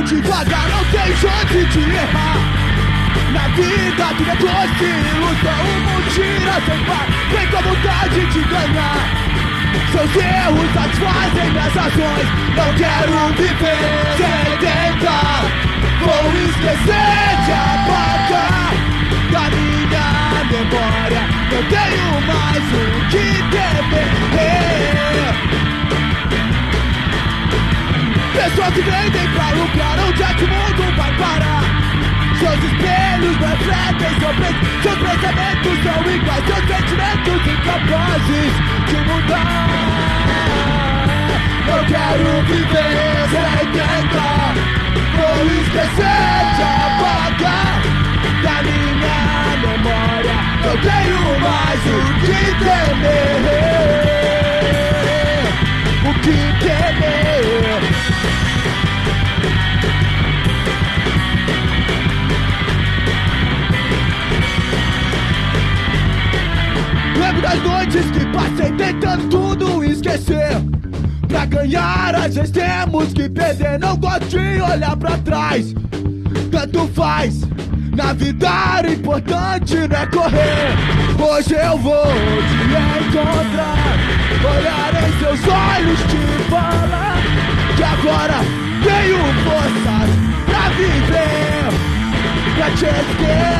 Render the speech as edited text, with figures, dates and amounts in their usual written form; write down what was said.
devagar, não tem chance de errar. Na vida tudo é doce, ilusão, mentira sem par. Vem com a vontade de ganhar. Seus erros satisfazem minhas ações. Não quero viver sem tentar. Vou esquecer de apagar da minha memória. Não tenho mais o que temer. Pessoas que vendem pra lucrar, onde é que o mundo vai parar? Seus espelhos me refletem seus pensamentos são iguais, seus sentimentos incapazes de mudar. Eu quero viver sem tentar. Vou esquecer de apagar da minha memória. Não tenho mais o que temer. O que temer. Lembro das noites que passei tentando tudo esquecer. Pra ganhar às vezes temos que perder. Não gosto de olhar pra trás. Tanto faz. Na vida o importante não é correr. Hoje eu vou te encontrar. Olhar em seus olhos, te falar que agora tenho forças pra viver, pra te esquecer.